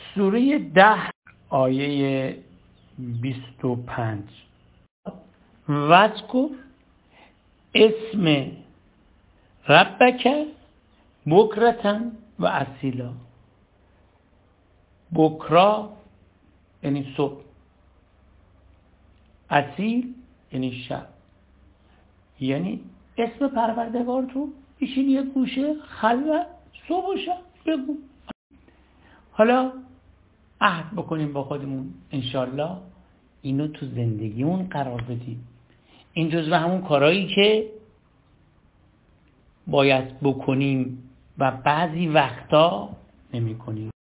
سوره 10 آیه 25 وذکر اسم ربک بکرة و اصیلا. بکرا یعنی صبح، اصیل یعنی شب. یعنی اسم پروردگار تو بشین یه گوشه خلوت صبح و شب بگو. حالا عهد بکنیم با خودمون انشالله اینو تو زندگیمون قرار بدیم. این جزو همون کارهایی که باید بکنیم و بعضی وقتا نمی کنیم.